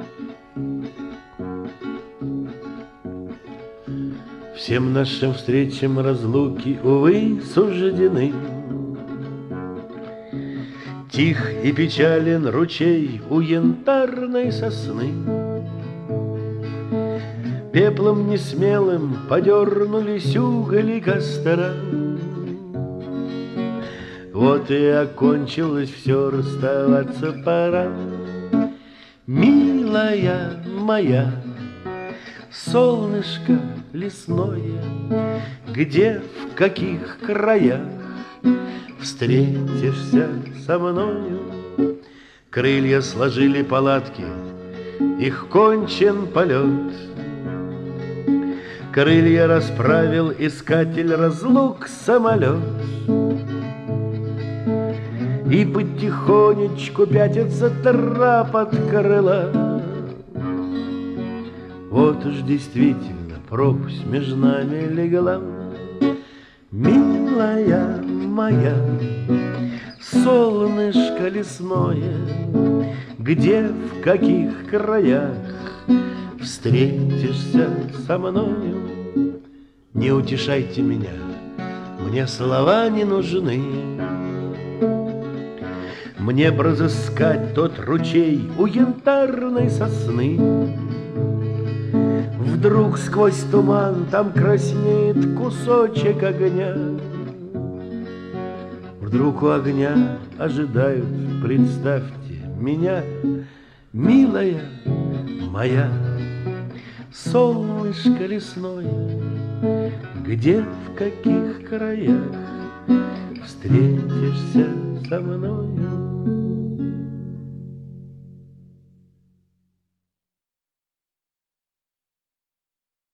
Всем нашим встречам разлуки, увы, суждены. Тих и печален ручей у янтарной сосны. Пеплом несмелым подернулись угли костра. Вот и окончилось все, расставаться пора. Милая моя, солнышко лесное, где, в каких краях встретишься со мною? Крылья сложили палатки, их кончен полет. Крылья расправил искатель разлук самолет. И потихонечку пятится трап от крыла. Вот уж действительно пропасть между нами легла. Милая моя, солнышко лесное, где, в каких краях встретишься со мною? Не утешайте меня, мне слова не нужны. Мне б разыскать тот ручей у янтарной сосны. Вдруг сквозь туман там краснеет кусочек огня. Вдруг у огня ожидают, представьте, меня. Милая моя, солнышко лесное, где, в каких краях встретишься со мною?